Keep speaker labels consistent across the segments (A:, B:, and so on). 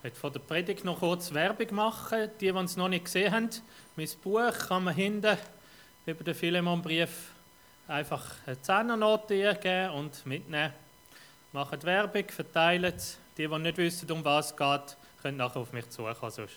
A: Ich möchte vor der Predigt noch kurz Werbung machen. Die es noch nicht gesehen haben, mein Buch kann man hinten über den Philemon-Brief einfach eine Zehnernote eingeben und mitnehmen. Macht Werbung, verteilt es. Die nicht wissen, um was es geht, können nachher auf mich zukommen. Sonst.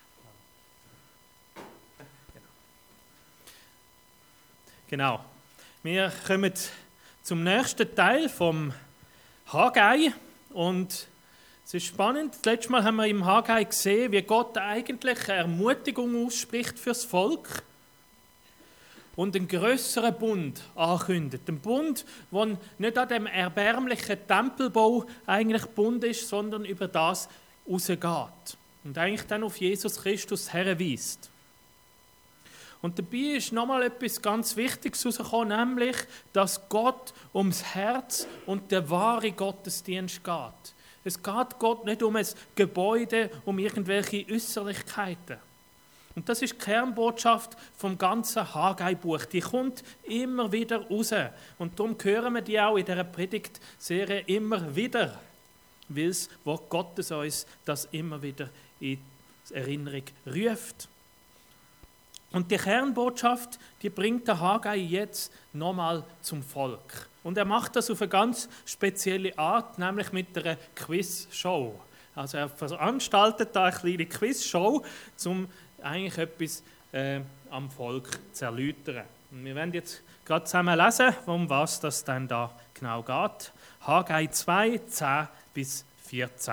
A: Genau. Wir kommen zum nächsten Teil vom Haggai und es ist spannend. Das letzte Mal haben wir im Haggai gesehen, wie Gott eigentlich eine Ermutigung ausspricht fürs Volk und einen grösseren Bund ankündigt. Ein Bund, der nicht an dem erbärmlichen Tempelbau eigentlich Bund ist, sondern über das rausgeht und eigentlich dann auf Jesus Christus herweist. Und dabei ist nochmal etwas ganz Wichtiges herausgekommen, nämlich, dass Gott ums Herz und der wahre Gottesdienst geht. Es geht Gott nicht um ein Gebäude, um irgendwelche Äußerlichkeiten. Und das ist die Kernbotschaft vom ganzen Haggai-Buch. Die kommt immer wieder raus. Und darum hören wir die auch in dieser Predigtserie immer wieder, weil das Wort Gottes uns das immer wieder in Erinnerung ruft. Und die Kernbotschaft, die bringt der Haggai jetzt nochmal zum Volk. Und er macht das auf eine ganz spezielle Art, nämlich mit einer Quizshow. Also er veranstaltet da eine kleine Quizshow, um eigentlich etwas am Volk zu erläutern. Und wir werden jetzt gerade zusammen lesen, um was das dann da genau geht. Haggai 2, 10 bis 14.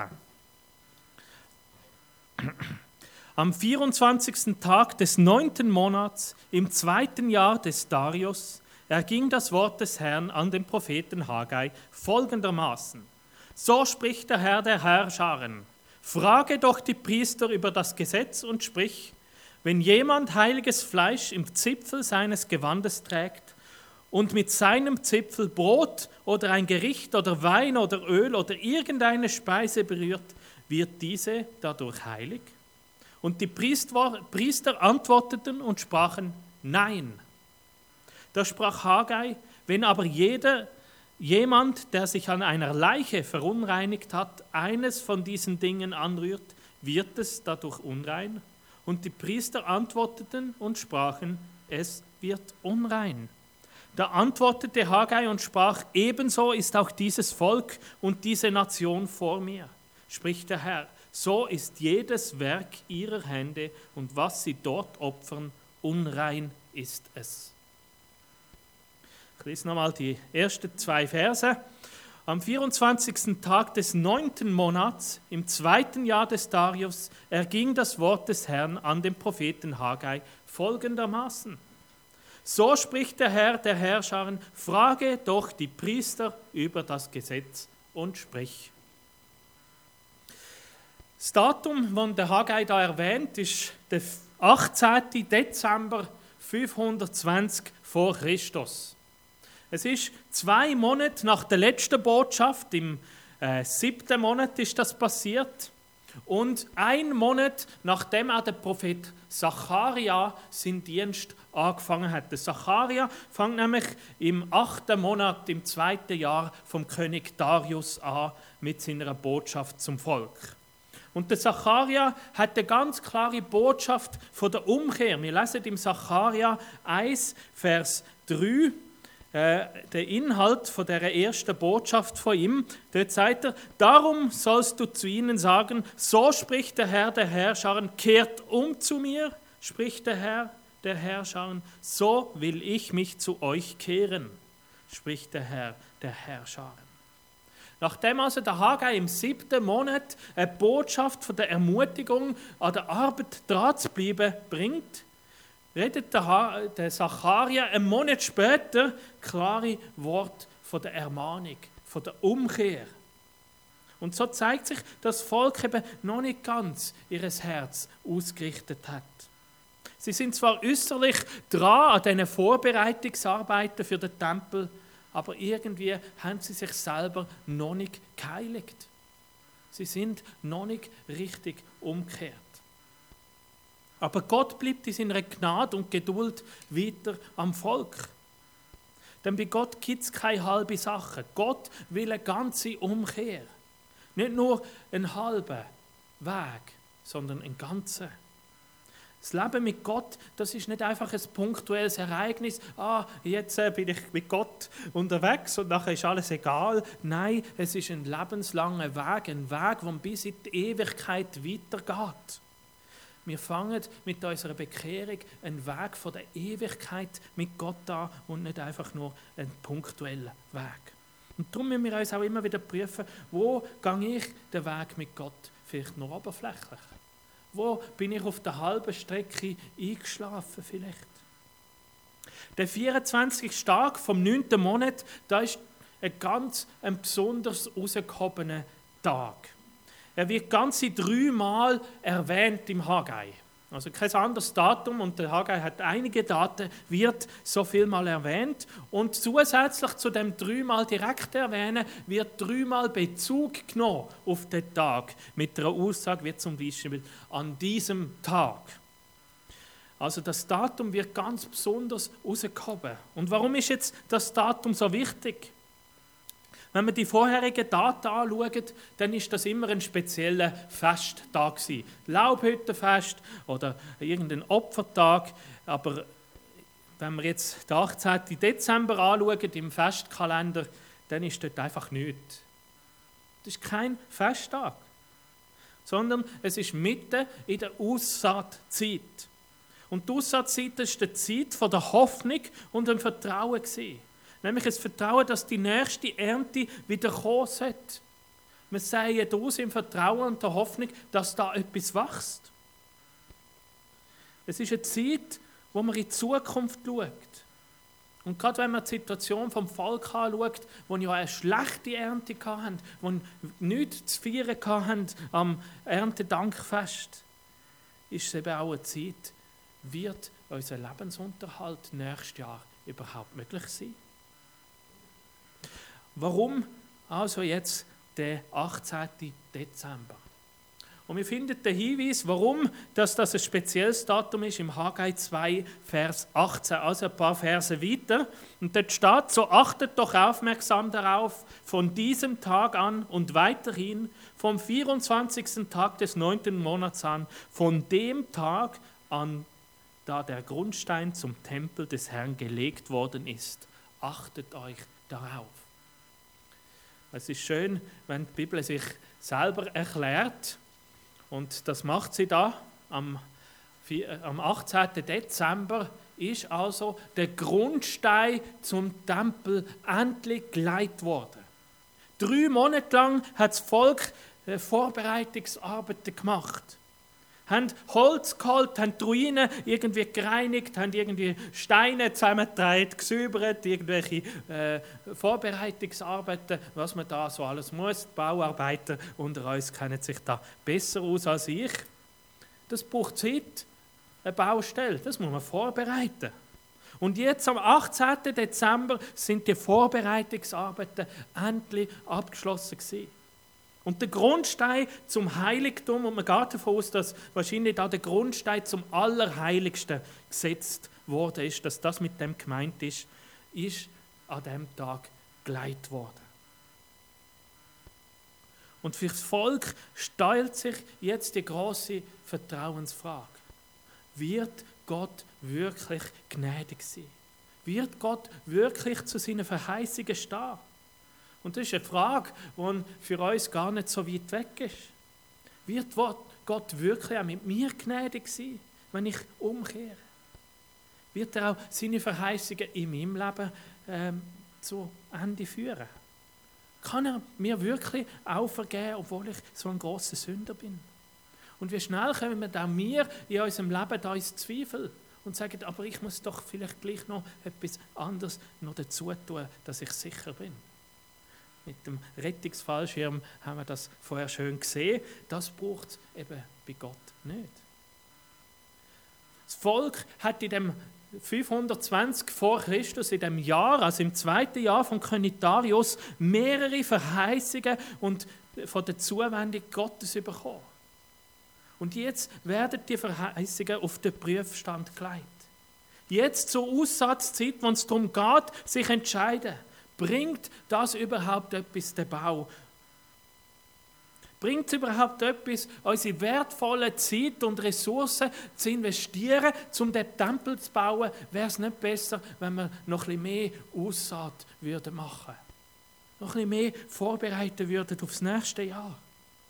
A: Am 24. Tag des 9. Monats, im 2. Jahr des Darius, erging das Wort des Herrn an den Propheten Haggai folgendermaßen. So spricht der Herr der Herrscharen. Frage doch die Priester über das Gesetz und sprich, wenn jemand heiliges Fleisch im Zipfel seines Gewandes trägt und mit seinem Zipfel Brot oder ein Gericht oder Wein oder Öl oder irgendeine Speise berührt, wird diese dadurch heilig? Und die Priester antworteten und sprachen, nein. Da sprach Haggai, wenn aber jemand, der sich an einer Leiche verunreinigt hat, eines von diesen Dingen anrührt, wird es dadurch unrein? Und die Priester antworteten und sprachen, es wird unrein. Da antwortete Haggai und sprach, ebenso ist auch dieses Volk und diese Nation vor mir, spricht der Herr. So ist jedes Werk ihrer Hände und was sie dort opfern, unrein ist es. Ich lese nochmal die ersten 2 Verse. Am 24. Tag des 9. Monats, im 2. Jahr des Darius, erging das Wort des Herrn an den Propheten Haggai folgendermaßen. So spricht der Herr der Herrscharen, frage doch die Priester über das Gesetz und sprich. Das Datum, das der Haggai da erwähnt, ist der 18. Dezember 520 vor Christus. Es ist 2 Monate nach der letzten Botschaft, im 7. Monat ist das passiert, und 1 Monat nachdem auch der Prophet Zacharia seinen Dienst angefangen hat. Der Zacharia fängt nämlich im 8. Monat, im 2. Jahr vom König Darius an mit seiner Botschaft zum Volk. Und der Zacharia hat eine ganz klare Botschaft von der Umkehr. Wir lesen im Zacharia 1, Vers 3, der Inhalt von der ersten Botschaft von ihm. Dort sagt er, darum sollst du zu ihnen sagen, so spricht der Herr der Herrscharen, kehrt um zu mir, spricht der Herr der Herrscharen, so will ich mich zu euch kehren, spricht der Herr der Herrscharen. Nachdem also der Haggai im 7. Monat eine Botschaft von der Ermutigung, an der Arbeit dran zu bleiben, bringt, redet der Zacharia einen Monat später klare Wort von der Ermahnung, von der Umkehr. Und so zeigt sich, dass das Volk eben noch nicht ganz ihr Herz ausgerichtet hat. Sie sind zwar äußerlich dran an diesen Vorbereitungsarbeiten für den Tempel, aber irgendwie haben sie sich selber noch nicht geheiligt. Sie sind noch nicht richtig umgekehrt. Aber Gott bleibt in seiner Gnade und Geduld weiter am Volk. Denn bei Gott gibt es keine halbe Sache. Gott will eine ganze Umkehr. Nicht nur einen halben Weg, sondern ein ganzer. Das Leben mit Gott, das ist nicht einfach ein punktuelles Ereignis. Jetzt bin ich mit Gott unterwegs und nachher ist alles egal. Nein, es ist ein lebenslanger Weg, ein Weg, der bis in die Ewigkeit weitergeht. Wir fangen mit unserer Bekehrung einen Weg von der Ewigkeit mit Gott an und nicht einfach nur einen punktuellen Weg. Und darum müssen wir uns auch immer wieder prüfen, wo gehe ich den Weg mit Gott vielleicht nur oberflächlich? Wo bin ich auf der halben Strecke eingeschlafen vielleicht? Der 24. Tag vom 9. Monat, da ist ein besonders herausgehobener Tag. Er wird ganze 3 Mal erwähnt im Haggai. Also kein anderes Datum und der Haggai hat einige Daten, wird so viel mal erwähnt. Und zusätzlich zu dem 3 Mal direkt erwähnen, wird 3 Mal Bezug genommen auf den Tag. Mit einer Aussage wie zum Beispiel an diesem Tag. Also das Datum wird ganz besonders herausgehoben. Und warum ist jetzt das Datum so wichtig? Wenn wir die vorherigen Daten anschauen, dann ist das immer ein spezieller Festtag gewesen. Laubhüttenfest oder irgendein Opfertag. Aber wenn wir jetzt den 18. Dezember anschauen im Festkalender, dann ist dort einfach nichts. Das ist kein Festtag, sondern es ist mitten in der Aussaatzeit. Und die Aussaatzeit war die Zeit von der Hoffnung und dem Vertrauen gewesen. Nämlich das Vertrauen, dass die nächste Ernte wieder kommen sollte. Wir säen aus im Vertrauen und der Hoffnung, dass da etwas wächst. Es ist eine Zeit, wo man in die Zukunft schaut. Und gerade wenn man die Situation vom Volk anschaut, wo ja eine schlechte Ernte hatten, wo nichts zu feiern hatten am Erntedankfest, ist es eben auch eine Zeit, wird unser Lebensunterhalt nächstes Jahr überhaupt möglich sein? Warum also jetzt der 18. Dezember? Und wir finden den Hinweis, warum das ein spezielles Datum ist, im Haggai 2, Vers 18, also ein paar Verse weiter. Und dort steht, so achtet doch aufmerksam darauf, von diesem Tag an und weiterhin, vom 24. Tag des 9. Monats an, von dem Tag an, da der Grundstein zum Tempel des Herrn gelegt worden ist. Achtet euch darauf. Es ist schön, wenn die Bibel sich selber erklärt. Und das macht sie da. Am 18. Dezember ist also der Grundstein zum Tempel endlich gelegt worden. 3 Monate lang hat das Volk Vorbereitungsarbeiten gemacht. Haben Holz geholt, haben die Ruinen irgendwie gereinigt, haben irgendwie Steine zusammengetragen, gesäubert, irgendwelche Vorbereitungsarbeiten, was man da so alles muss. Die Bauarbeiter unter uns kennen sich da besser aus als ich. Das braucht Zeit, eine Baustelle, das muss man vorbereiten. Und jetzt am 18. Dezember sind die Vorbereitungsarbeiten endlich abgeschlossen gewesen. Und der Grundstein zum Heiligtum, und man geht davon aus, dass wahrscheinlich da der Grundstein zum Allerheiligsten gesetzt worden ist, dass das mit dem gemeint ist an diesem Tag gelegt worden. Und für das Volk stellt sich jetzt die große Vertrauensfrage. Wird Gott wirklich gnädig sein? Wird Gott wirklich zu seinen Verheißungen stehen? Und das ist eine Frage, die für uns gar nicht so weit weg ist. Wird Gott wirklich auch mit mir gnädig sein, wenn ich umkehre? Wird er auch seine Verheißungen in meinem Leben zu Ende führen? Kann er mir wirklich auch vergeben, obwohl ich so ein grosser Sünder bin? Und wie schnell kommen wir dann wir in unserem Leben da ins Zweifel und sagen, aber ich muss doch vielleicht gleich noch etwas anderes noch dazu tun, dass ich sicher bin. Mit dem Rettungsfallschirm haben wir das vorher schön gesehen. Das braucht es eben bei Gott nicht. Das Volk hat in dem 520 vor Christus, in dem Jahr, also im 2. Jahr von König Darius, mehrere Verheißungen und von der Zuwendung Gottes bekommen. Und jetzt werden die Verheißungen auf den Prüfstand gelegt. Jetzt zur Aussatzzeit, wenn es darum geht, sich zu entscheiden. Bringt das überhaupt etwas, der Bau? Bringt es überhaupt etwas, unsere wertvolle Zeit und Ressourcen zu investieren, um den Tempel zu bauen? Wäre es nicht besser, wenn wir noch ein bisschen mehr Aussaat machen würden? Noch ein bisschen mehr vorbereiten würden aufs nächste Jahr?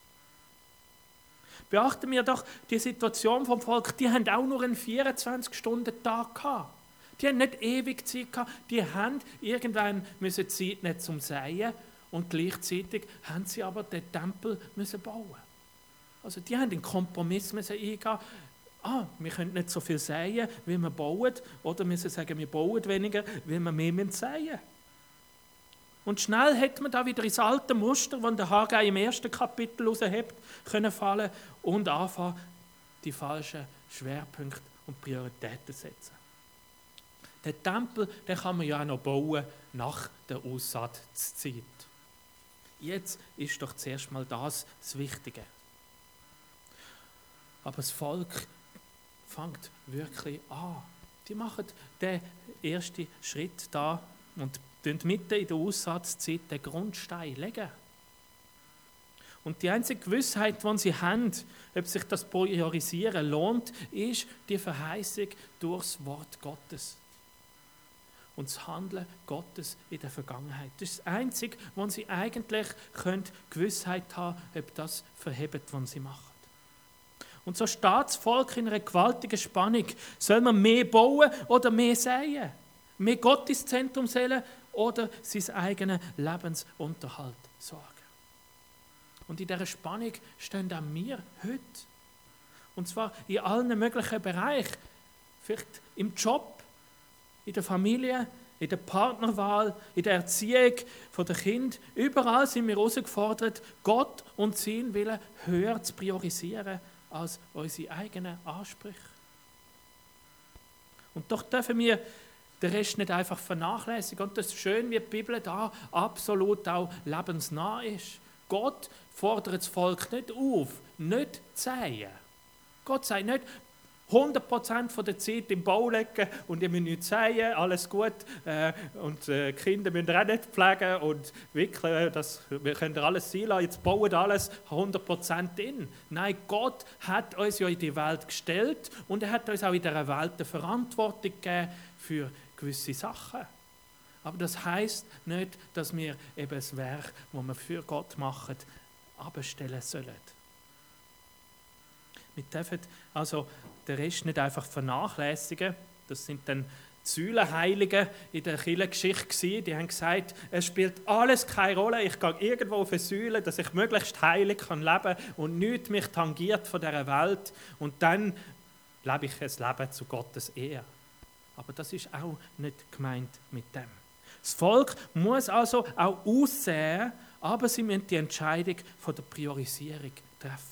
A: Beachten wir doch die Situation vom Volk, die haben auch nur einen 24-Stunden-Tag gehabt. Die haben nicht ewig Zeit gehabt, die haben irgendwann Zeit nicht zum Säen und gleichzeitig haben sie aber den Tempel müssen bauen. Also die haben einen Kompromiss müssen eingehen. Wir können nicht so viel säen, wie wir bauen, oder müssen sagen, wir bauen weniger, wie wir mehr säen müssen. Und schnell hätte man da wieder ins alte Muster, das der Haggai im ersten Kapitel raushebt, können fallen und anfangen, die falschen Schwerpunkte und Prioritäten zu setzen. Den Tempel, den kann man ja auch noch bauen nach der Aussatzzeit. Jetzt ist doch zuerst mal das Wichtige. Aber das Volk fängt wirklich an. Die machen den ersten Schritt da und mitten in der Aussatzzeit den Grundstein legen. Und die einzige Gewissheit, die sie haben, ob sich das Priorisieren lohnt, ist die Verheißung durchs Wort Gottes. Und das Handeln Gottes in der Vergangenheit. Das ist das Einzige, wo sie eigentlich Gewissheit haben können, ob das verhebt, was sie machen. Und so steht das Volk in einer gewaltigen Spannung. Soll man mehr bauen oder mehr säen? Mehr Gott ins Zentrum stellen oder seinen eigenen Lebensunterhalt sorgen? Und in dieser Spannung stehen auch wir heute. Und zwar in allen möglichen Bereichen. Vielleicht im Job, in der Familie, in der Partnerwahl, in der Erziehung der Kinder. Überall sind wir herausgefordert, Gott und seinen Willen höher zu priorisieren als unsere eigenen Ansprüche. Und doch dürfen wir den Rest nicht einfach vernachlässigen. Und das ist schön, wie die Bibel da absolut auch lebensnah ist. Gott fordert das Volk nicht auf, nicht zu säen. Gott sagt nicht, 100% der Zeit im Bau legen und ihr müsst nichts säen, alles gut. Und die Kinder müsst ihr auch nicht pflegen und wickeln, wir können alles sein lassen, jetzt bauen alles 100% in. Nein, Gott hat uns ja in die Welt gestellt und er hat uns auch in dieser Welt eine Verantwortung gegeben für gewisse Sachen. Aber das heisst nicht, dass wir eben das Werk, das wir für Gott machen, abstellen sollen. Wir dürfen also den Rest nicht einfach vernachlässigen. Das sind dann die Säulenheiligen in der Kirchengeschichte. Die haben gesagt, es spielt alles keine Rolle. Ich gehe irgendwo auf eine Säule, dass ich möglichst heilig leben kann und nichts mich tangiert von dieser Welt. Und dann lebe ich ein Leben zu Gottes Ehre. Aber das ist auch nicht gemeint mit dem. Das Volk muss also auch aussehen, aber sie müssen die Entscheidung von der Priorisierung treffen.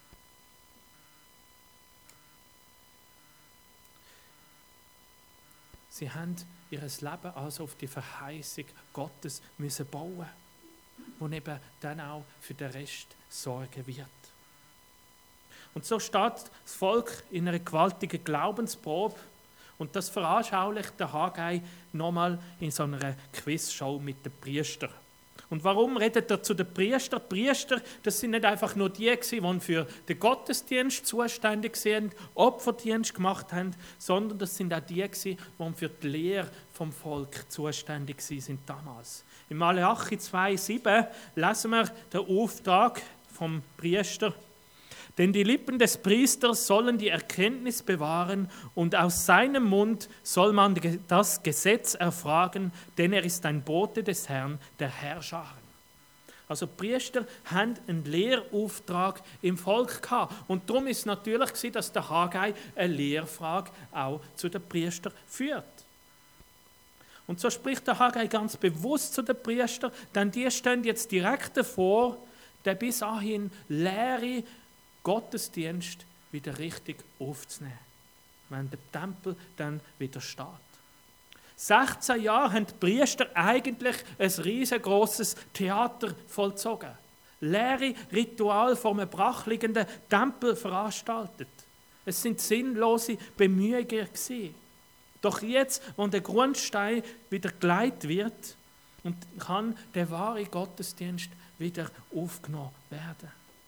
A: Sie haben ihr Leben also auf die Verheißung Gottes müssen bauen, wo eben dann auch für den Rest sorgen wird. Und so steht das Volk in einer gewaltigen Glaubensprobe und das veranschaulicht der Haggai nochmal in so einer Quizshow mit den Priestern. Und warum redet er zu den Priestern? Die Priester, das sind nicht einfach nur die, die für den Gottesdienst zuständig sind, Opferdienst gemacht haben, sondern das sind auch die, die für die Lehre vom Volk zuständig sind damals. Im Malachi 2,7 lesen wir den Auftrag vom Priester. Denn die Lippen des Priesters sollen die Erkenntnis bewahren und aus seinem Mund soll man das Gesetz erfragen, denn er ist ein Bote des Herrn, der Herrscharen. Also die Priester haben einen Lehrauftrag im Volk gehabt. Und darum ist es natürlich gewesen, dass der Haggai eine Lehrfrage auch zu den Priestern führt. Und so spricht der Haggai ganz bewusst zu den Priestern, denn die stehen jetzt direkt davor, der bis dahin leere Gottesdienst wieder richtig aufzunehmen, wenn der Tempel dann wieder steht. 16 Jahre haben die Priester eigentlich ein riesengroßes Theater vollzogen. Leere Ritual vor einem brachliegenden Tempel veranstaltet. Es sind sinnlose Bemühungen gewesen. Doch jetzt, wo der Grundstein wieder gelegt wird, und kann der wahre Gottesdienst wieder aufgenommen werden.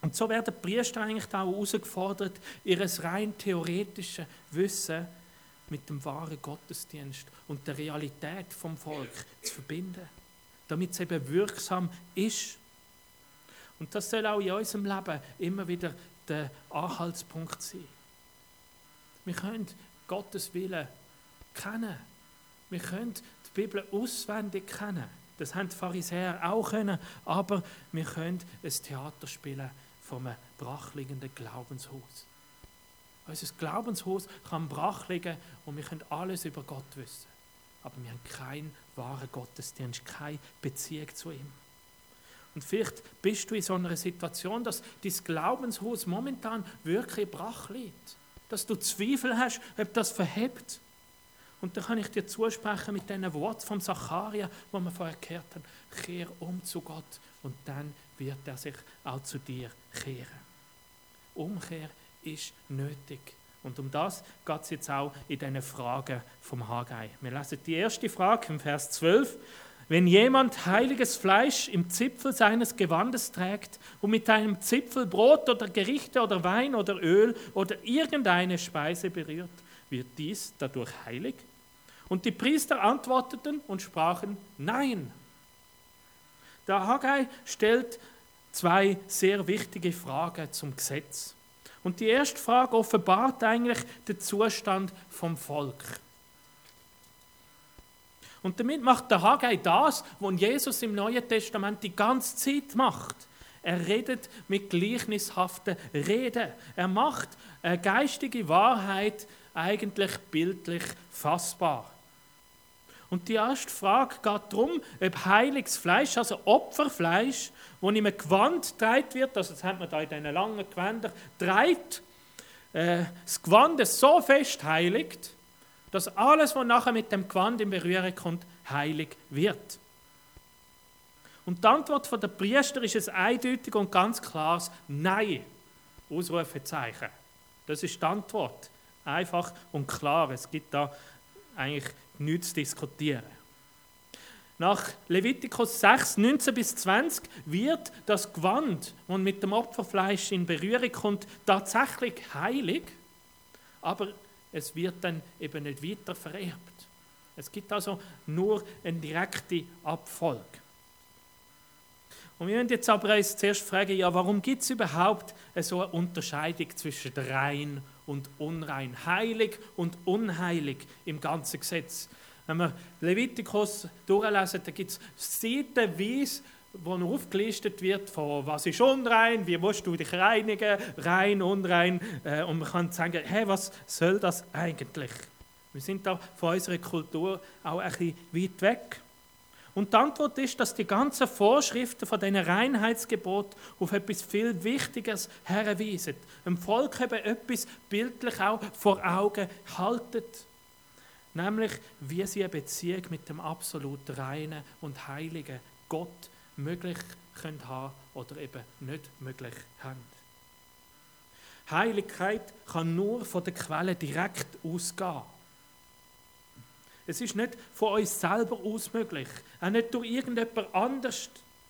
A: Und so werden die Priester eigentlich auch herausgefordert, ihr rein theoretisches Wissen mit dem wahren Gottesdienst und der Realität vom Volk zu verbinden, damit es eben wirksam ist. Und das soll auch in unserem Leben immer wieder der Anhaltspunkt sein. Wir können Gottes Willen kennen. Wir können die Bibel auswendig kennen. Das haben die Pharisäer auch können, aber wir können ein Theater spielen von einem brachliegenden Glaubenshaus. Unser Glaubenshaus kann brach liegen und wir können alles über Gott wissen. Aber wir haben keinen wahren Gottesdienst, keine Beziehung zu ihm. Und vielleicht bist du in so einer Situation, dass dein Glaubenshaus momentan wirklich brach liegt. Dass du Zweifel hast, ob das verhebt. Und da kann ich dir zusprechen mit diesen Worten vom Zacharia, wo wir vorher gehört haben. Kehr um zu Gott und dann wird er sich auch zu dir kehren. Umkehr ist nötig. Und um das geht es jetzt auch in diesen Fragen vom Haggai. Wir lesen die erste Frage im Vers 12. Wenn jemand heiliges Fleisch im Zipfel seines Gewandes trägt und mit einem Zipfel Brot oder Gerichte oder Wein oder Öl oder irgendeine Speise berührt, wird dies dadurch heilig? Und die Priester antworteten und sprachen, nein. Der Haggai stellt zwei sehr wichtige Fragen zum Gesetz. Und die erste Frage offenbart eigentlich den Zustand vom Volk. Und damit macht der Haggai das, was Jesus im Neuen Testament die ganze Zeit macht. Er redet mit gleichnishaften Reden. Er macht eine geistige Wahrheit eigentlich bildlich fassbar. Und die erste Frage geht darum, ob heiliges Fleisch, also Opferfleisch, das in einem Gewand getragen wird, also das hat man da in diesen langen Gewändern, trägt, das Gewand so fest heiligt, dass alles, was nachher mit dem Gewand in Berührung kommt, heilig wird. Und die Antwort der Priester ist ein eindeutig und ganz klares Nein. Ausrufezeichen. Das ist die Antwort. Einfach und klar. Es gibt da eigentlich nichts zu diskutieren. Nach Levitikus 6, 19 bis 20 wird das Gewand, das mit dem Opferfleisch in Berührung kommt, tatsächlich heilig, aber es wird dann eben nicht weiter vererbt. Es gibt also nur eine direkte Abfolge. Und wir müssen jetzt aber uns zuerst fragen, ja, warum gibt es überhaupt so eine Unterscheidung zwischen rein und unrein, heilig und unheilig im ganzen Gesetz? Wenn wir Levitikus durchlesen, da gibt es seitenweise, wo noch aufgelistet wird, von was ist unrein, wie musst du dich reinigen, rein, unrein. Und man kann sagen, hey, was soll das eigentlich? Wir sind da von unserer Kultur auch ein bisschen weit weg. Und die Antwort ist, dass die ganzen Vorschriften von diesen Reinheitsgeboten auf etwas viel Wichtiges herweisen. Dem Volk eben etwas bildlich auch vor Augen halten. Nämlich, wie sie eine Beziehung mit dem absolut reinen und heiligen Gott möglich können haben oder eben nicht möglich haben. Heiligkeit kann nur von der Quelle direkt ausgehen. Es ist nicht von uns selber aus möglich, auch nicht durch irgendjemand anders,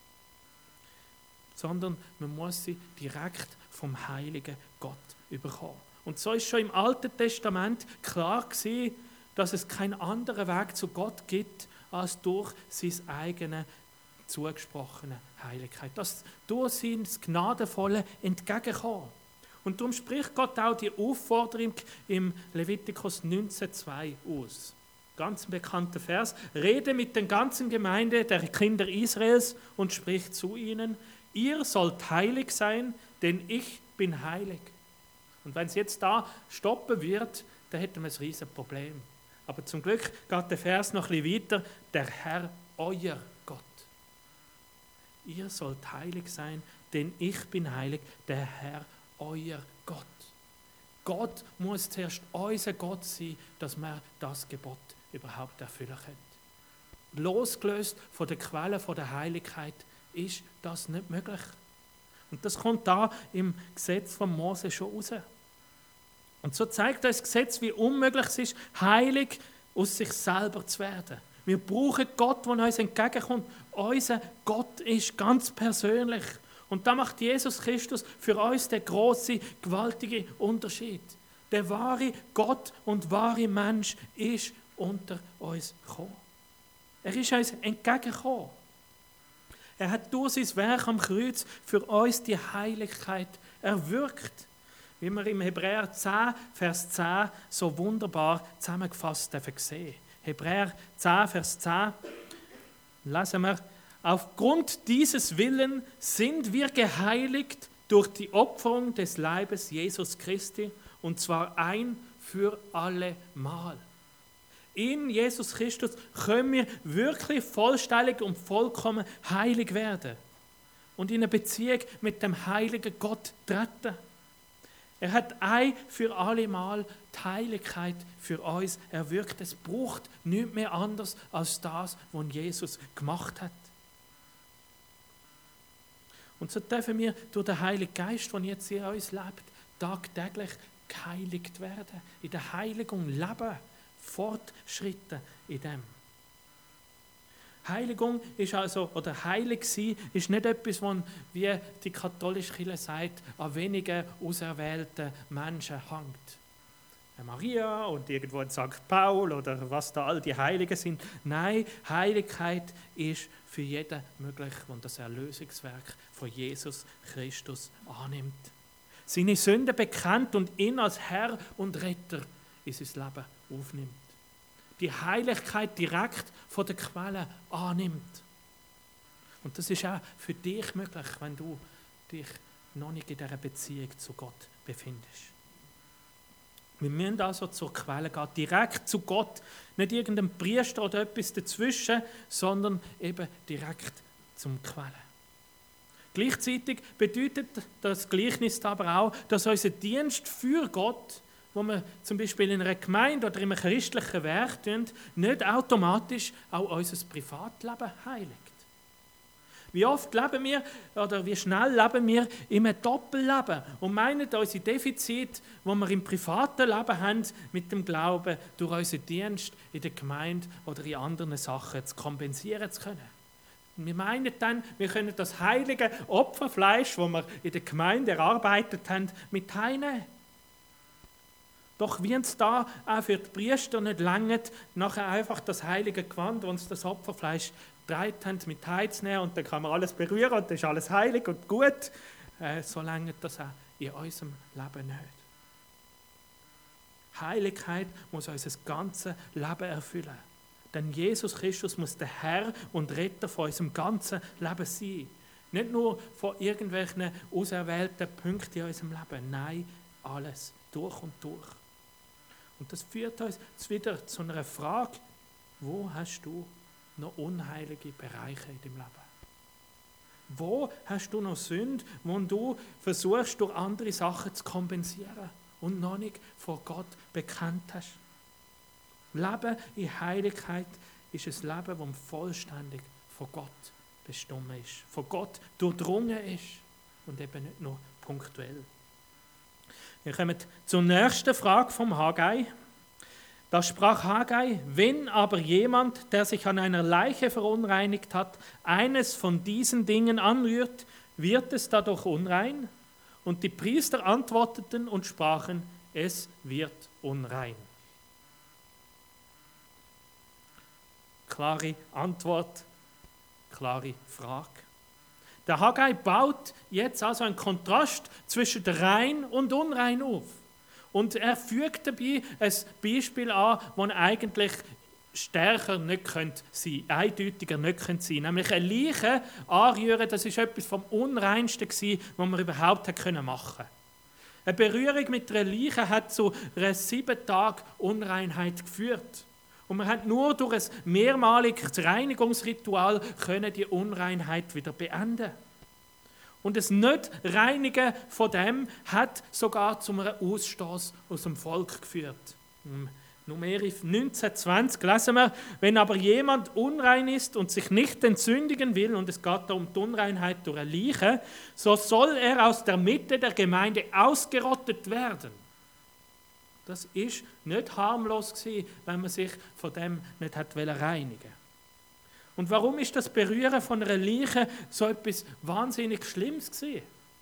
A: sondern man muss sie direkt vom heiligen Gott bekommen. Und so ist schon im Alten Testament klar gewesen, dass es keinen anderen Weg zu Gott gibt, als durch seine eigene zugesprochene Heiligkeit. Das durch sein gnadenvolle Entgegenkommen. Und darum spricht Gott auch die Aufforderung im Levitikus 19,2 aus. Ganz ein bekannter Vers. Rede mit der ganzen Gemeinde der Kinder Israels und sprich zu ihnen, ihr sollt heilig sein, denn ich bin heilig. Und wenn es jetzt da stoppen wird, dann hätten wir ein riesiges Problem. Aber zum Glück geht der Vers noch ein bisschen weiter. Der Herr, euer Gott. Ihr sollt heilig sein, denn ich bin heilig, der Herr, euer Gott. Gott muss zuerst unser Gott sein, dass wir das Gebot überhaupt erfüllen können. Losgelöst von der Quelle, von der Heiligkeit, ist das nicht möglich. Und das kommt da im Gesetz von Mose schon raus. Und so zeigt das Gesetz, wie unmöglich es ist, heilig aus sich selber zu werden. Wir brauchen Gott, der uns entgegenkommt. Unser Gott ist ganz persönlich. Und da macht Jesus Christus für uns den grossen, gewaltigen Unterschied. Der wahre Gott und wahre Mensch ist unter uns gekommen. Er ist uns entgegengekommen. Er hat durch sein Werk am Kreuz für uns die Heiligkeit erwirkt, wie wir im Hebräer 10, Vers 10 so wunderbar zusammengefasst sehen. Hebräer 10, Vers 10 lesen wir: Aufgrund dieses Willen sind wir geheiligt durch die Opferung des Leibes Jesus Christi, und zwar ein für alle Mal. In Jesus Christus können wir wirklich vollständig und vollkommen heilig werden und in eine Beziehung mit dem heiligen Gott treten. Er hat ein für alle Mal die Heiligkeit für uns erwirkt. Es braucht nichts mehr anders als das, was Jesus gemacht hat. Und so dürfen wir durch den Heiligen Geist, der jetzt in uns lebt, tagtäglich geheiligt werden, in der Heiligung leben, fortschritten in dem. Heiligung ist also, oder heilig sein, ist nicht etwas, was, wie die katholische Kirche sagt, an wenigen auserwählten Menschen hängt. Maria und irgendwo in St. Paul oder was da all die Heiligen sind. Nein, Heiligkeit ist für jeden möglich, der das Erlösungswerk von Jesus Christus annimmt. Seine Sünden bekennt und ihn als Herr und Retter in sein Leben aufnimmt. Die Heiligkeit direkt von der Quelle annimmt. Und das ist auch für dich möglich, wenn du dich noch nicht in dieser Beziehung zu Gott befindest. Wir müssen also zur Quelle gehen, direkt zu Gott. Nicht irgendein Priester oder etwas dazwischen, sondern eben direkt zum Quelle. Gleichzeitig bedeutet das Gleichnis aber auch, dass unser Dienst für Gott, wo wir zum Beispiel in einer Gemeinde oder in einem christlichen Werk tun, nicht automatisch auch unser Privatleben heiligt. Wie oft leben wir, oder wie schnell leben wir in einem Doppelleben und meinen, unsere Defizite, die wir im privaten Leben haben, mit dem Glauben durch unseren Dienst in der Gemeinde oder in anderen Sachen zu kompensieren zu können. Wir meinen dann, wir können das heilige Opferfleisch, das wir in der Gemeinde erarbeitet haben, mit heimnehmen. Doch wie es da auch für die Priester nicht reicht, nachher einfach das heilige Gewand, das uns das Opferfleisch getragen haben, mit heimzunehmen und dann kann man alles berühren und dann ist alles heilig und gut, so reicht das auch in unserem Leben nicht. Heiligkeit muss unser ganzes Leben erfüllen. Denn Jesus Christus muss der Herr und Retter von unserem ganzen Leben sein. Nicht nur von irgendwelchen auserwählten Punkten in unserem Leben. Nein, alles, durch und durch. Und das führt uns wieder zu einer Frage: Wo hast du noch unheilige Bereiche in deinem Leben? Wo hast du noch Sünde, wo du versuchst, durch andere Sachen zu kompensieren und noch nicht vor Gott bekannt hast? Leben in Heiligkeit ist ein Leben, das vollständig von Gott bestimmt ist, von Gott durchdrungen ist und eben nicht nur punktuell. Wir kommen zur nächsten Frage vom Haggai. Da sprach Haggai: Wenn aber jemand, der sich an einer Leiche verunreinigt hat, eines von diesen Dingen anrührt, wird es dadurch unrein? Und die Priester antworteten und sprachen: Es wird unrein. Klare Antwort, klare Frage. Der Haggai baut jetzt also einen Kontrast zwischen rein und unrein auf. Und er fügt dabei ein Beispiel an, das eigentlich stärker nicht sein könnte, eindeutiger nicht sein könnte. Nämlich eine Leiche anrühren, das war etwas vom Unreinsten, was man überhaupt machen konnte. Eine Berührung mit einer Leiche hat zu einer 7 Tage Unreinheit geführt. Und man hat nur durch ein mehrmaliges Reinigungsritual können die Unreinheit wieder beenden. Und das Nicht-Reinigen von dem hat sogar zu einem Ausstoß aus dem Volk geführt. Numeri 1920 lesen wir: Wenn aber jemand unrein ist und sich nicht entsündigen will, und es geht da um die Unreinheit durch eine Leiche, so soll er aus der Mitte der Gemeinde ausgerottet werden. Das ist nicht harmlos gewesen, wenn man sich von dem nicht reinigen wollte. Und warum ist das Berühren von einer Leiche so etwas wahnsinnig Schlimmes gewesen?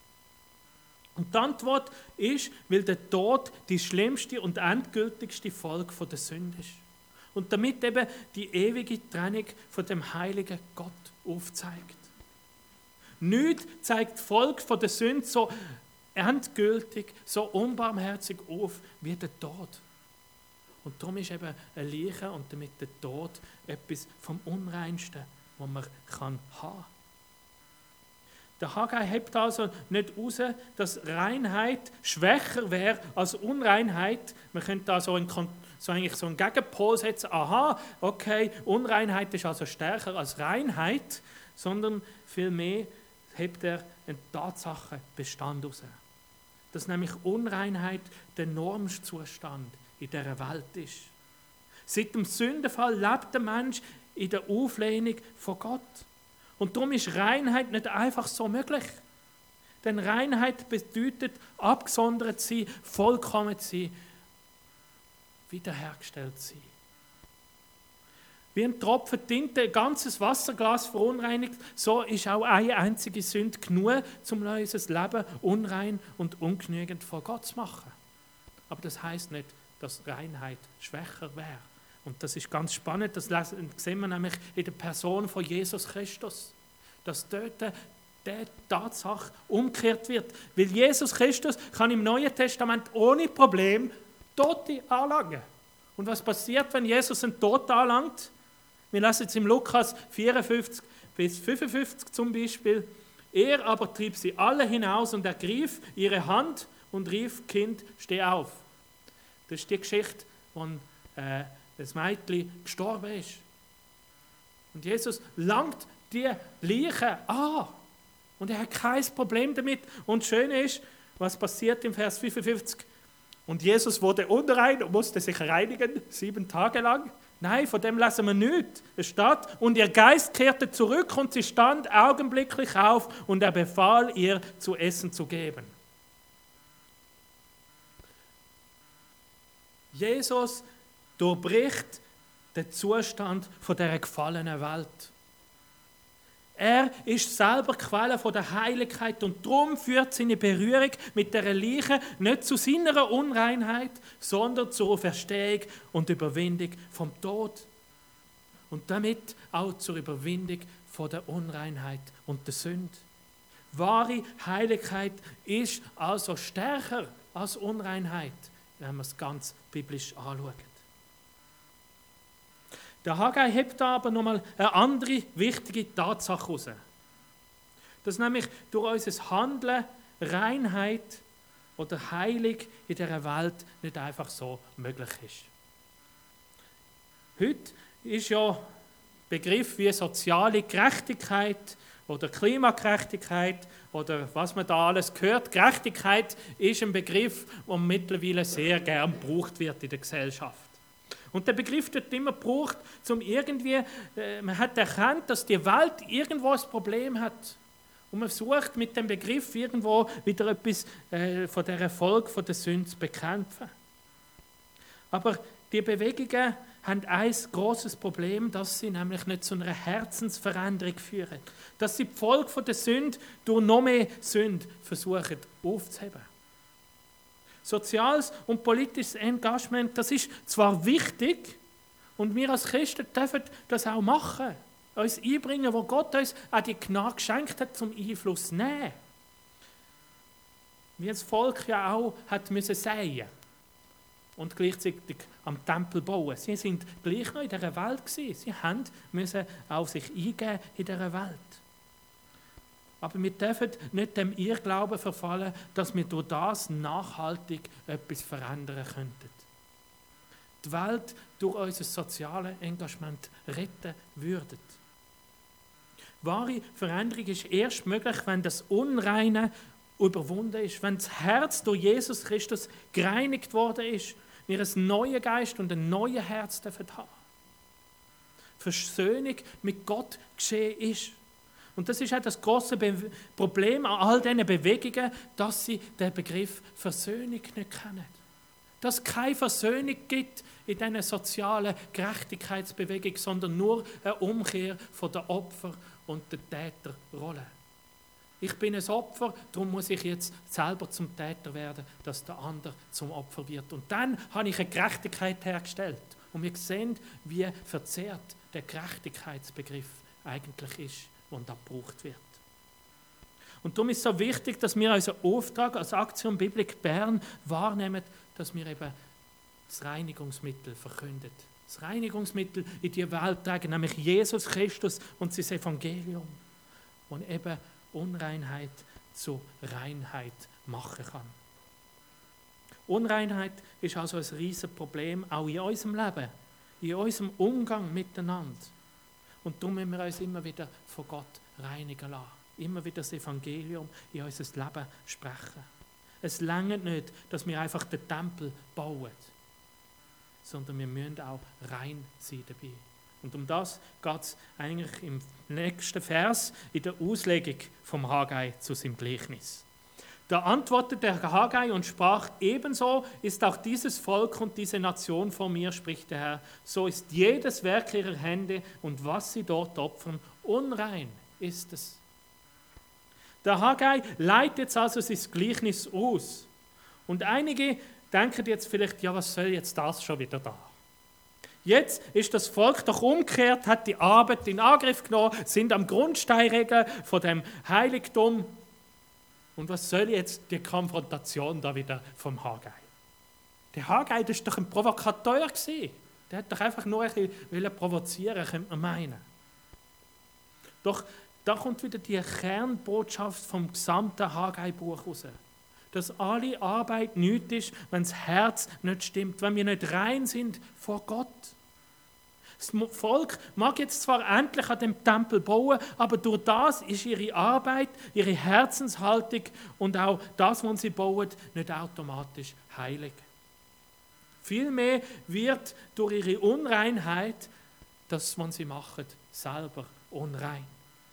A: Und die Antwort ist, weil der Tod die schlimmste und endgültigste Folge der Sünde ist. Und damit eben die ewige Trennung von dem heiligen Gott aufzeigt. Nichts zeigt die Folge der Sünde so endgültig, so unbarmherzig auf wie der Tod. Und darum ist eben eine Leiche und damit der Tod etwas vom Unreinsten, was man haben kann. Der Haggai hebt also nicht raus, dass Reinheit schwächer wäre als Unreinheit. Man könnte da so einen Gegenpol setzen. Aha, okay, Unreinheit ist also stärker als Reinheit, sondern vielmehr hebt er einen Tatsachenbestand raus. Dass nämlich Unreinheit der Normzustand in dieser Welt ist. Seit dem Sündenfall lebt der Mensch in der Auflehnung von Gott. Und darum ist Reinheit nicht einfach so möglich. Denn Reinheit bedeutet, abgesondert zu sein, vollkommen zu sein, wiederhergestellt zu sein. Wie ein Tropfen Tinte ein ganzes Wasserglas verunreinigt, so ist auch eine einzige Sünde genug, um unser Leben unrein und ungenügend vor Gott zu machen. Aber das heisst nicht, dass Reinheit schwächer wäre. Und das ist ganz spannend, das sehen wir nämlich in der Person von Jesus Christus. Dass dort die Tatsache umgekehrt wird. Weil Jesus Christus kann im Neuen Testament ohne Problem Tote anlangen. Und was passiert, wenn Jesus einen Tod anlangt? Wir lesen jetzt im Lukas 54 bis 55 zum Beispiel. Er aber trieb sie alle hinaus und ergriff ihre Hand und rief: Kind, steh auf. Das ist die Geschichte, wo das Mädchen gestorben ist. Und Jesus langt die Leiche an. Und er hat kein Problem damit. Und das Schöne ist, was passiert im Vers 55? Und Jesus wurde unrein und musste sich reinigen, 7 Tage lang. Nein, von dem lesen wir nichts. Es steht, und ihr Geist kehrte zurück und sie stand augenblicklich auf und er befahl ihr, zu essen zu geben. Jesus durchbricht den Zustand von dieser gefallenen Welt. Er ist selber Quelle von der Heiligkeit und darum führt seine Berührung mit der Leiche nicht zu seiner Unreinheit, sondern zur Verstehung und Überwindung vom Tod. Und damit auch zur Überwindung von der Unreinheit und der Sünde. Wahre Heiligkeit ist also stärker als Unreinheit, wenn man es ganz biblisch anschaut. Der Haggai hebt da aber nochmal eine andere wichtige Tatsache heraus. Dass nämlich durch unser Handeln Reinheit oder Heilung in dieser Welt nicht einfach so möglich ist. Heute ist ja Begriff wie soziale Gerechtigkeit oder Klimagerechtigkeit oder was man da alles hört. Gerechtigkeit ist ein Begriff, der mittlerweile sehr gern gebraucht wird in der Gesellschaft. Und der Begriff wird immer gebraucht, um irgendwie, man hat erkannt, dass die Welt irgendwo ein Problem hat. Und man versucht mit dem Begriff irgendwo wieder etwas von der Folge von der Sünde zu bekämpfen. Aber die Bewegungen haben ein grosses Problem, dass sie nämlich nicht zu einer Herzensveränderung führen. Dass sie die Folge von der Sünde durch noch mehr Sünde versuchen aufzuheben. Soziales und politisches Engagement, das ist zwar wichtig und wir als Christen dürfen das auch machen, uns einbringen, wo Gott uns auch die Gnade geschenkt hat, zum Einfluss zu nehmen. Wie das Volk ja auch hat müssen säen und gleichzeitig am Tempel bauen. Sie sind gleich noch in dieser Welt gewesen. Sie haben müssen auch sich eingeben in dieser Welt. Aber wir dürfen nicht dem Irrglauben verfallen, dass wir durch das nachhaltig etwas verändern könnten. Die Welt durch unser soziales Engagement retten würden. Wahre Veränderung ist erst möglich, wenn das Unreine überwunden ist, wenn das Herz durch Jesus Christus gereinigt worden ist, wir einen neuen Geist und ein neues Herz dürfen haben. Versöhnung mit Gott geschehen ist. Und das ist auch das grosse Problem an all diesen Bewegungen, dass sie den Begriff Versöhnung nicht kennen. Dass es keine Versöhnung gibt in dieser sozialen Gerechtigkeitsbewegung, sondern nur eine Umkehr von der Opfer- und der Täterrolle. Ich bin ein Opfer, darum muss ich jetzt selber zum Täter werden, dass der andere zum Opfer wird. Und dann habe ich eine Gerechtigkeit hergestellt. Und wir sehen, wie verzerrt der Gerechtigkeitsbegriff eigentlich ist, der da gebraucht wird. Und darum ist es so wichtig, dass wir unseren Auftrag als Aktion Biblik Bern wahrnehmen, dass wir eben das Reinigungsmittel verkündet. Das Reinigungsmittel in die Welt tragen, nämlich Jesus Christus und sein Evangelium. Und eben Unreinheit zu Reinheit machen kann. Unreinheit ist also ein riesiges Problem, auch in unserem Leben, in unserem Umgang miteinander. Und darum müssen wir uns immer wieder von Gott reinigen lassen. Immer wieder das Evangelium in unser Leben sprechen. Es reicht nicht, dass wir einfach den Tempel bauen, sondern wir müssen auch rein sein dabei. Und um das geht es eigentlich im nächsten Vers in der Auslegung vom Haggai zu seinem Gleichnis. Da antwortete der Haggai und sprach: Ebenso ist auch dieses Volk und diese Nation vor mir, spricht der Herr. So ist jedes Werk ihrer Hände und was sie dort opfern, unrein ist es. Der Haggai leitet jetzt also sein Gleichnis aus. Und einige denken jetzt vielleicht: Ja, was soll jetzt das schon wieder da? Jetzt ist das Volk doch umgekehrt, hat die Arbeit in Angriff genommen, sind am Grundstein regeln von dem Heiligtum. Und was soll jetzt die Konfrontation da wieder vom Haggai? Der Haggai, das war doch ein Provokateur gewesen. Der hat doch einfach nur ein bisschen provozieren, könnte man meinen. Doch da kommt wieder die Kernbotschaft vom gesamten Haggai-Buch raus. Dass alle Arbeit nichts ist, wenn das Herz nicht stimmt, wenn wir nicht rein sind vor Gott. Das Volk mag jetzt zwar endlich an dem Tempel bauen, aber durch das ist ihre Arbeit, ihre Herzenshaltung und auch das, was sie bauen, nicht automatisch heilig. Vielmehr wird durch ihre Unreinheit das, was sie machen, selber unrein.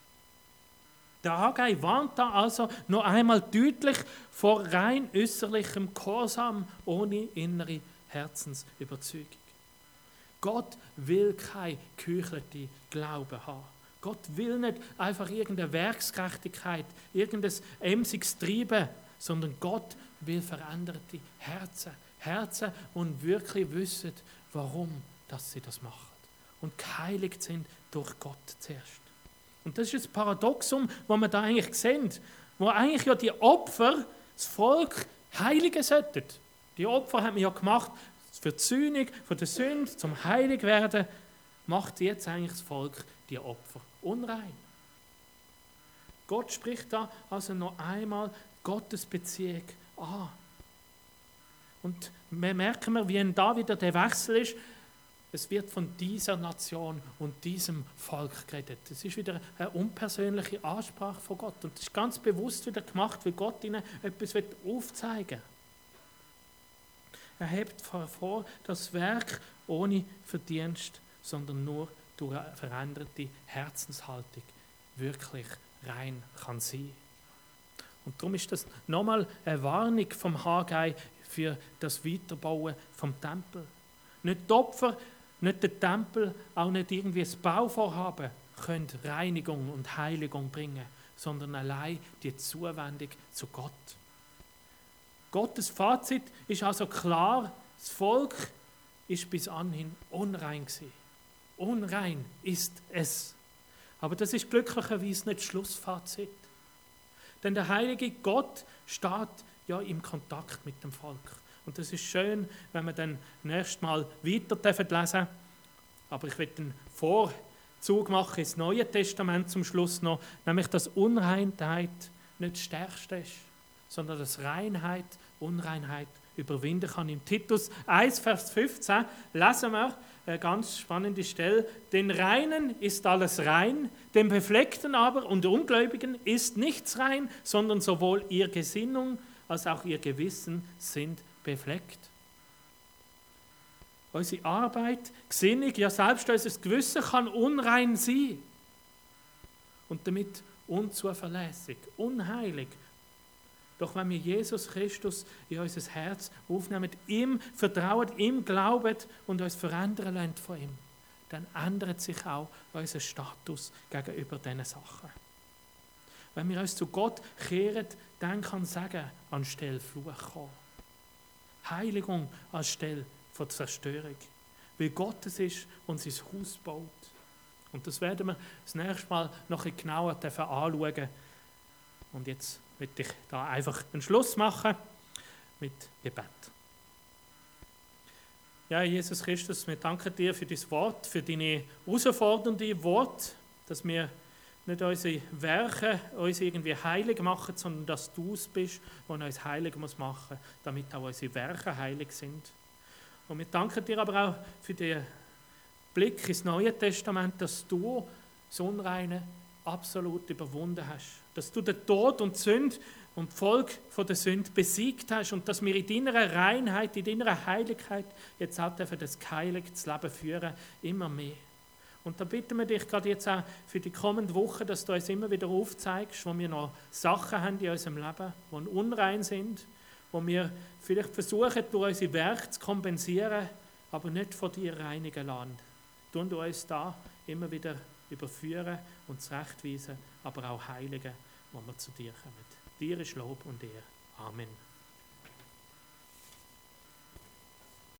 A: Der Haggai warnt da also noch einmal deutlich vor rein äußerlichem Gehorsam ohne innere Herzensüberzeugung. Gott will kein geheuchelte Glauben haben. Gott will nicht einfach irgendeine Werksgerechtigkeit, irgendein emsiges Treiben, sondern Gott will veränderte Herzen. Herzen, die wirklich wissen, warum dass sie das machen. Und geheiligt sind durch Gott zuerst. Und das ist das Paradoxum, das wir da eigentlich sehen, wo eigentlich ja die Opfer das Volk heiligen sollten. Die Opfer haben wir ja gemacht für die Sühnung, für die Sünde, zum Heiligwerden, macht jetzt eigentlich das Volk die Opfer unrein. Gott spricht da also noch einmal Gottes Beziehung an. Und wir merken, wie da wieder der Wechsel ist. Es wird von dieser Nation und diesem Volk geredet. Es ist wieder eine unpersönliche Ansprache von Gott. Und das ist ganz bewusst wieder gemacht, weil Gott ihnen etwas aufzeigen will. Er hebt hervor das Werk ohne Verdienst, sondern nur durch eine veränderte Herzenshaltung wirklich rein kann sein. Und darum ist das nochmal eine Warnung vom Haggai für das Weiterbauen vom Tempel. Nicht die Opfer, nicht der Tempel, auch nicht irgendwie das Bauvorhaben können Reinigung und Heiligung bringen, sondern allein die Zuwendung zu Gott. Gottes Fazit ist also klar, das Volk ist bis anhin unrein gewesen. Unrein ist es. Aber das ist glücklicherweise nicht das Schlussfazit. Denn der heilige Gott steht ja im Kontakt mit dem Volk. Und das ist schön, wenn wir dann nächstes Mal weiter lesen dürfen. Aber ich will einen Vorzug machen ins Neue Testament zum Schluss noch, nämlich dass Unreinheit nicht das Stärkste ist, sondern dass Reinheit Unreinheit überwinden kann. Im Titus 1, Vers 15 lesen wir eine ganz spannende Stelle. Den Reinen ist alles rein, dem Befleckten aber und Ungläubigen ist nichts rein, sondern sowohl ihr Gesinnung als auch ihr Gewissen sind befleckt. Unsere Arbeit, Gesinnung, ja selbst unser Gewissen kann unrein sein und damit unzuverlässig, unheilig. Doch wenn wir Jesus Christus in unser Herz aufnehmen, ihm vertrauen, ihm glauben und uns verändern lassen von ihm, dann ändert sich auch unser Status gegenüber diesen Sachen. Wenn wir uns zu Gott kehren, dann kann Segen anstelle Fluch kommen. Heiligung anstelle von Zerstörung. Weil Gott es ist und sein Haus baut. Und das werden wir das nächste Mal noch ein bisschen genauer anschauen. Und jetzt möchte ich da einfach einen Schluss machen mit Gebet. Ja, Jesus Christus, wir danken dir für dein Wort, für deine herausfordernden Worte, dass wir nicht unsere Werke uns irgendwie heilig machen, sondern dass du es bist, der uns heilig machen muss, damit auch unsere Werke heilig sind. Und wir danken dir aber auch für den Blick ins Neue Testament, dass du das Unreine absolut überwunden hast. Dass du den Tod und die Sünde und die Folge von der Sünde besiegt hast und dass wir in deiner Reinheit, in deiner Heiligkeit jetzt auch dürfen das geheiligtes Leben führen, immer mehr. Und da bitten wir dich gerade jetzt auch für die kommende Woche, dass du uns immer wieder aufzeigst, wo wir noch Sachen haben in unserem Leben, die unrein sind, wo wir vielleicht versuchen, durch unsere Werke zu kompensieren, aber nicht von dir reinigen lassen. Tun du uns da immer wieder überführen und zurechtweisen, aber auch heiligen, wo wir zu dir kommen. Dir ist Lob und Ehre. Amen.